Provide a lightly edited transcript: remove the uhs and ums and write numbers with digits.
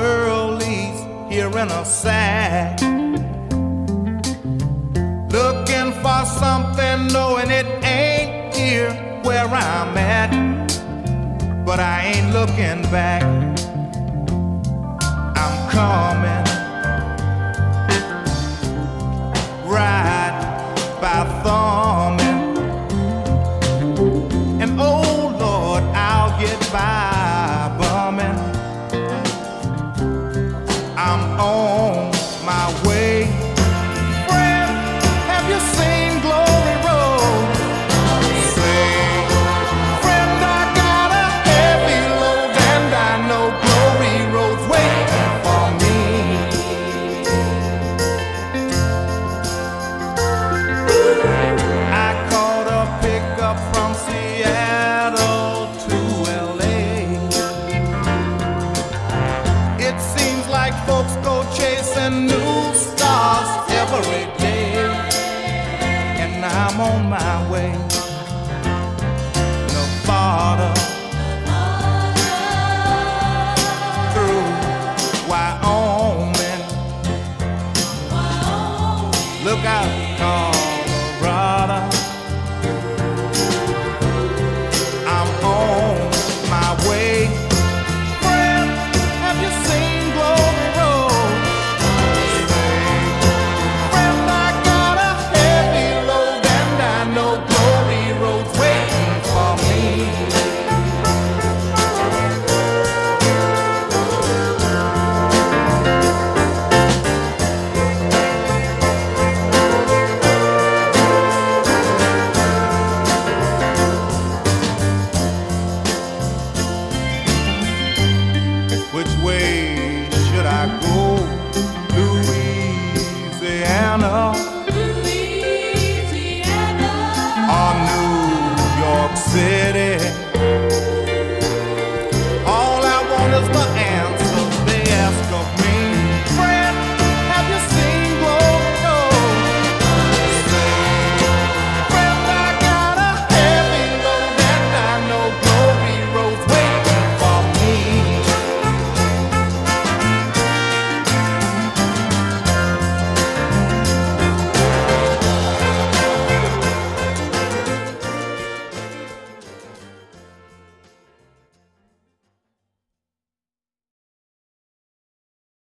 girlies here in a sack, looking for something, knowing it ain't here where I'm at. But I ain't looking back. I'm coming right by thumbing, and oh Lord, I'll get by bumming. I'm on my way. Friend, have you seen Glory Road? Say, friend, I got a heavy load, and I know Glory Road's waiting for me. I caught a pickup from Seattle to LA. It seems like folks go chasing new stars every day, and I'm on my way. Nevada, through Wyoming. Look out, Colorado. I'm on my way. Friend, have you seen Glory Road? Friend, I got a heavy load, and I know Glory Road's waiting for me. Which way should I go?